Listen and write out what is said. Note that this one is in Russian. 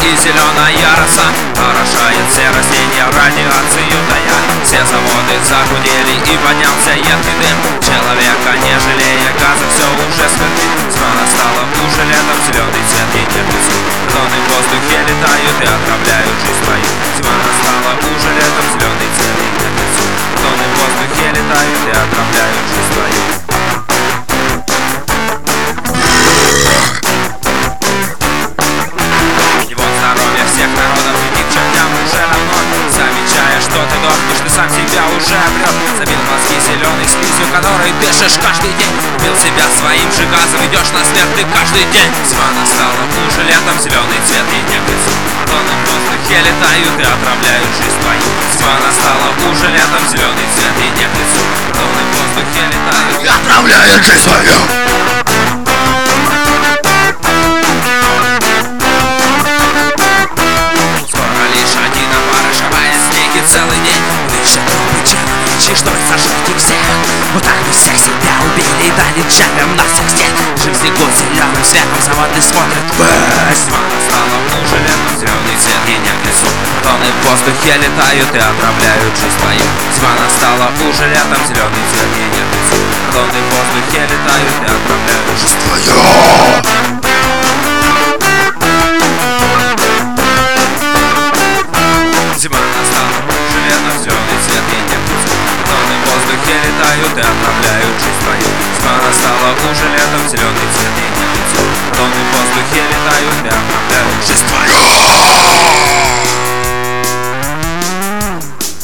и зеленая роса орошает все растения радиацию тая. Все заводы загудели и поднялся едкий дым. Человека не жалея газа все уже смертит. Зима стала уже летом, зеленый цвет ей нет лицу. Тонны в воздухе летают и отравляют жизнь твою. Зима настала уже летом, зеленый цвет ей нет лицу. Тонны в воздухе летают и отравляют жизнь твою. Всех народов и ни к чертям уже равно. Замечая, что ты дохнешь, ты сам себя уже обрел. Забил мозги зеленой слизью, которой дышишь каждый день. Убил себя своим же газом, идешь на смерть ты каждый день. Зима настала уже летом, зеленый цвет ей не к лицу. Тонны в воздухе летают и отравляют жизнь твою. Зима настала уже летом, зеленый цвет ей не к лицу. Тонны в воздухе летают и отравляют жизнь твою. Целый день лишь трубы человечи, чтобы сожрать их всех. Вот так мы всех себя убили, да не чапем на всех стен. Жив снегу зеленым светом, заводы смотрят ввысь. Зима настала уже летом, зеленый цвет ей не к лицу. Тонны в воздухе летают и отравляют жизнь твою. Зима настала уже летом, зеленый цвет ей не к лицу. Тонны в воздухе летают и отравляют жизнь твою. Зима настала уже летом, зеленый цвет ей не к лицу. Тонны в воздухе летают и отравляют жизнь твою. Зима настала уже летом, зеленый цвет ей не к лицу. Тонны в воздухе летают и отравляют.